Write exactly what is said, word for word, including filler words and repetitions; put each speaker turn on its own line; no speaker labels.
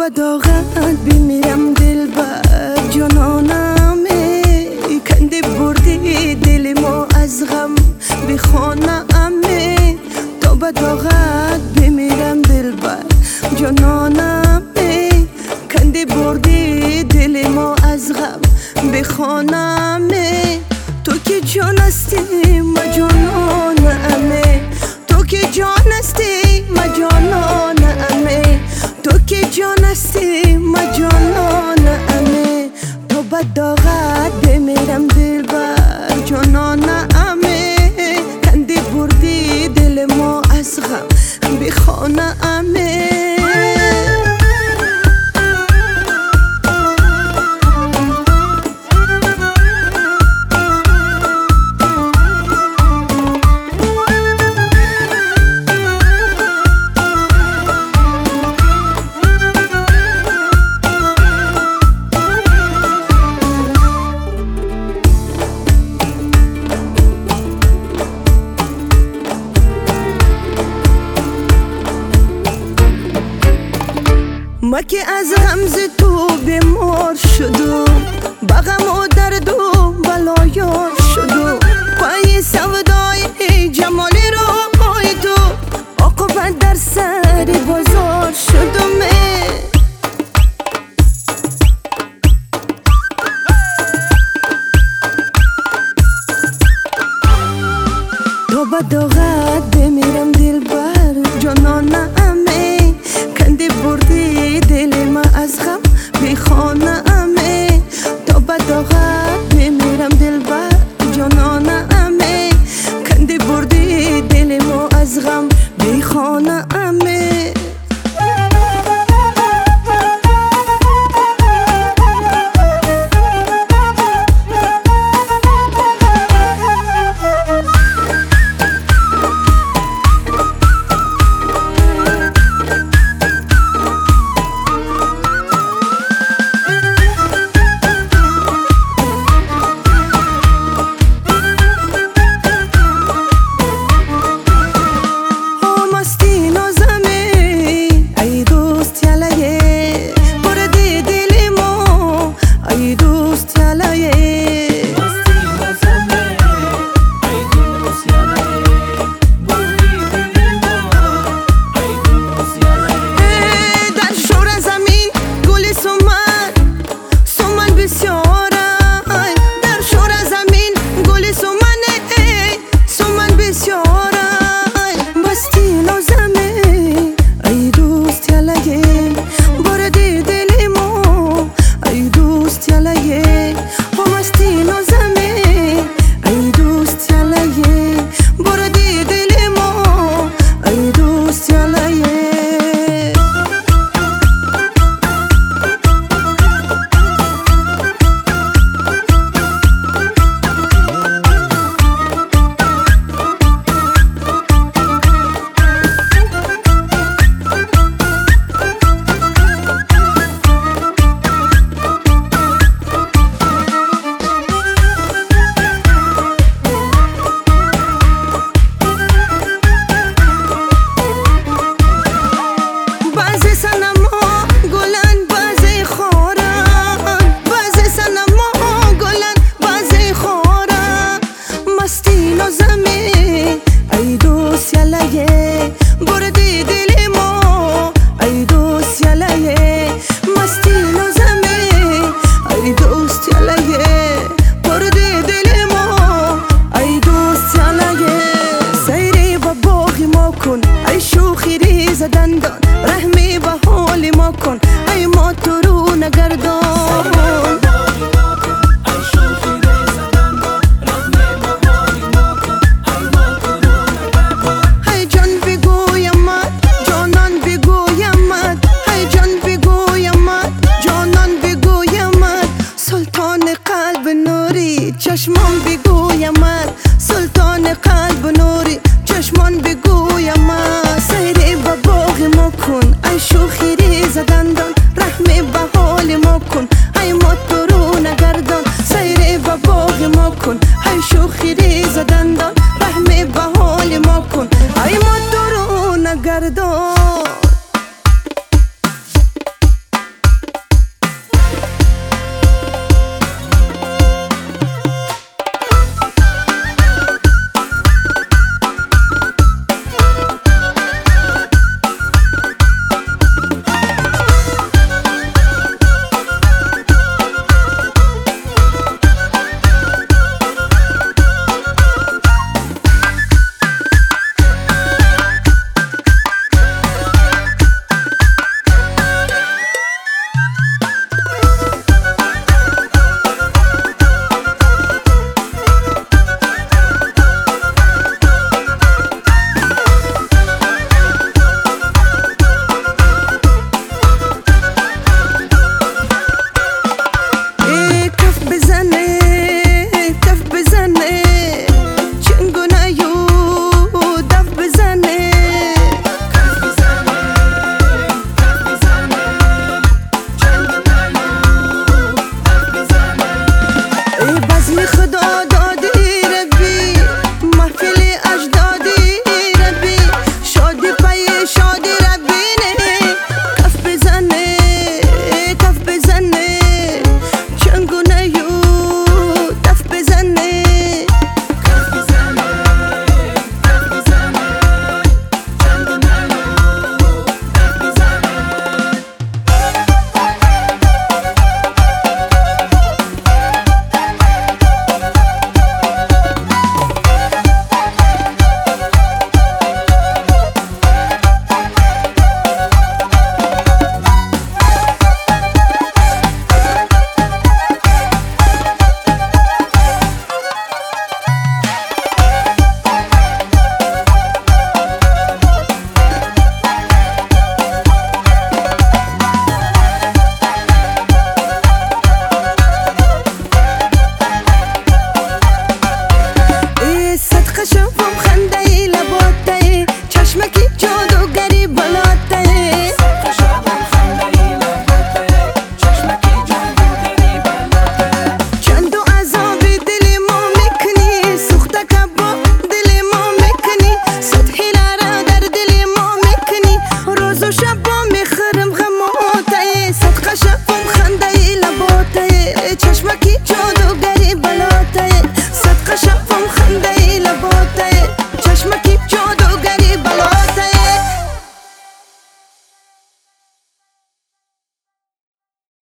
با داغت بمیرم دلبر جانانمه، کنده بردی دل ما از غم به خانه‌امه. تو با داغت بمیرم دلبر جانانمه، کنده بردی دل ما از غم به خانه‌امه. تو که جان هستی ما جانانمه، تو که جان هستی ما جانانمه، تو که جان هستی ما جانانمه. تو با داغت بمیرم دلبر جانانمه، کنده بردی دل ما از غم به خانه‌امه. ما که از غمز تو بیمار شدو، با غم و درد و بلایار شدو، پای سودای جمالی رو پای تو عاقبت در سر بازار شدمه. تو با داغت بمیرم دلبر جانانمه، کنده بردی دل ما از غم به خانه‌امه. تو با داغت بمیرم دلبر جانانمه، کنده بردی دل ما از غم به خانه‌امه. ای شوخی ریز دندان رحمی به حال ما کن، ای ما تو رو نگردان. ای جان بگویمت جانان بگویمت، ای جان بگویمت جانان بگویمت، سلطان قلب نوری چشمان بگویمت، سلطان قلب نوری چشمان بگویمت. سیری با باغ ما کن ای شوخی ریز دندان رحمی به حال ما کن، ای ما تو رو نگردان. سیری با باغ ما کن ای شوخی ریز دندان رحمی به حال ما کن، ای ما تو رو نگردان.